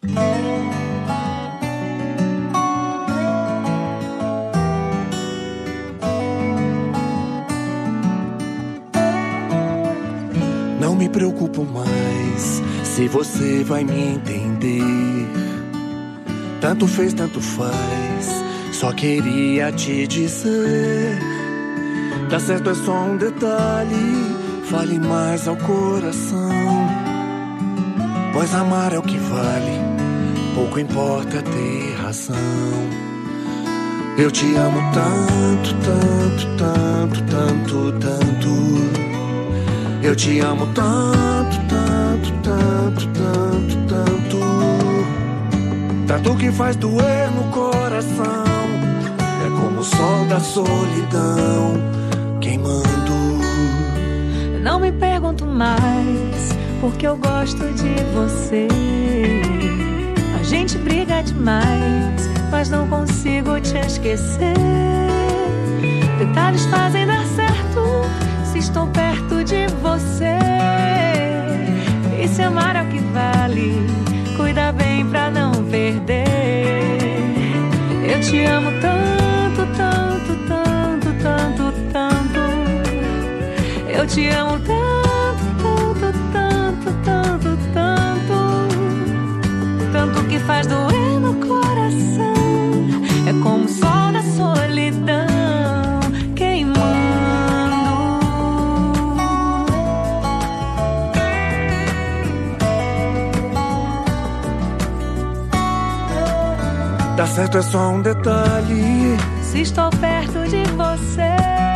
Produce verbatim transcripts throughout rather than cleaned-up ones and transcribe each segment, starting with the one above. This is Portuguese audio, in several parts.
Não me preocupo mais se você vai me entender. Tanto fez, tanto faz, só queria te dizer. Tá certo, é só um detalhe, fale mais ao coração. Pois amar é o que vale, pouco importa ter razão. Eu te amo tanto, tanto, tanto, tanto, tanto. Eu te amo tanto, tanto, tanto, tanto, tanto. Tanto que faz doer no coração. É como o sol da solidão queimando. Não me pergunto mais, porque eu gosto de você. A gente briga demais, mas não consigo te esquecer. Detalhes fazem dar certo se estou perto de você. E se amar é o que vale, cuida bem pra não perder. Eu te amo tanto, tanto, tanto, tanto, tanto. Eu te amo tanto, tanto, tanto, tanto, tanto. Tanto que faz doer no coração. É como o sol da solidão queimando. Tá certo, é só um detalhe, se estou perto de você.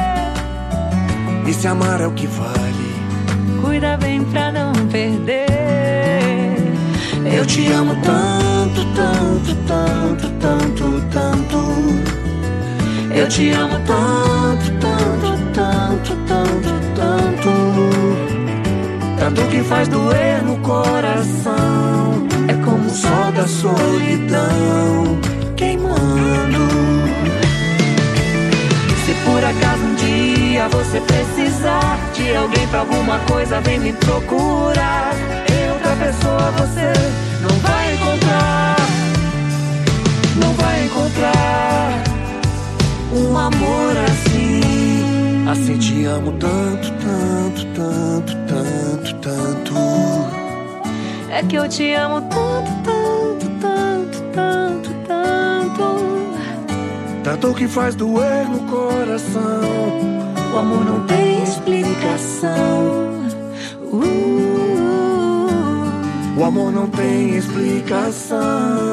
E se amar é o que vale, cuida bem pra não perder. Eu te amo tanto, tanto, tanto, tanto, tanto. Eu te amo tanto, tanto, tanto, tanto, tanto. Tanto que faz doer no coração. É como o sol da solidão queimando. Se por acaso um dia você precisar de alguém pra alguma coisa, vem me procurar. Em outra pessoa você não vai encontrar. Não vai encontrar um amor assim. Assim te amo tanto, tanto, tanto, tanto, tanto. É que eu te amo tanto, tanto, tanto, tanto, tanto. Tanto que faz doer no coração. O amor não tem explicação. uh, uh, uh. O amor não tem explicação.